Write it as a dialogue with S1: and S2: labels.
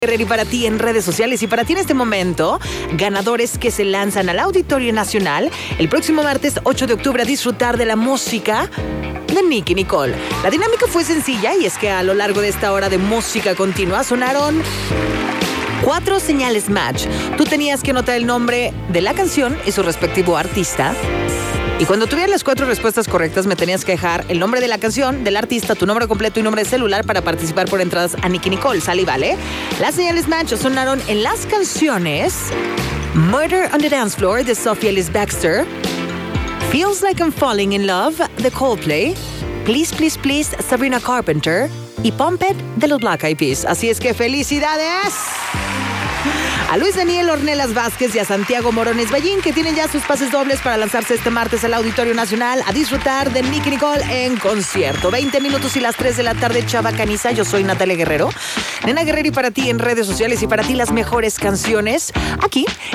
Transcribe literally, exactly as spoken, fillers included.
S1: Guerrero y para ti en redes sociales y para ti en este momento, ganadores que se lanzan al Auditorio Nacional el próximo martes ocho de octubre a disfrutar de la música de Nicki Nicole. La dinámica fue sencilla y es que a lo largo de esta hora de música continua sonaron cuatro señales match. Tú tenías que anotar el nombre de la canción y su respectivo artista. Y cuando tuvieras las cuatro respuestas correctas, me tenías que dejar el nombre de la canción, del artista, tu nombre completo y nombre de celular para participar por entradas a Nicki Nicole. ¿Sale y vale? Las señales match sonaron en las canciones Murder on the Dance Floor de Sophia Ellis Bextor, Feels Like I'm Falling in Love de Coldplay, Please Please Please Sabrina Carpenter y Pump It de los Black Eyed Peas. Así es que ¡felicidades! A Luis Daniel Ornelas Vázquez y a Santiago Morones Ballín, que tienen ya sus pases dobles para lanzarse este martes al Auditorio Nacional a disfrutar de Nicki Nicole en concierto. veinte minutos y las tres de la tarde, Chava Caniza. Yo soy Natalia Guerrero. Nena Guerrero y para ti en redes sociales y para ti las mejores canciones aquí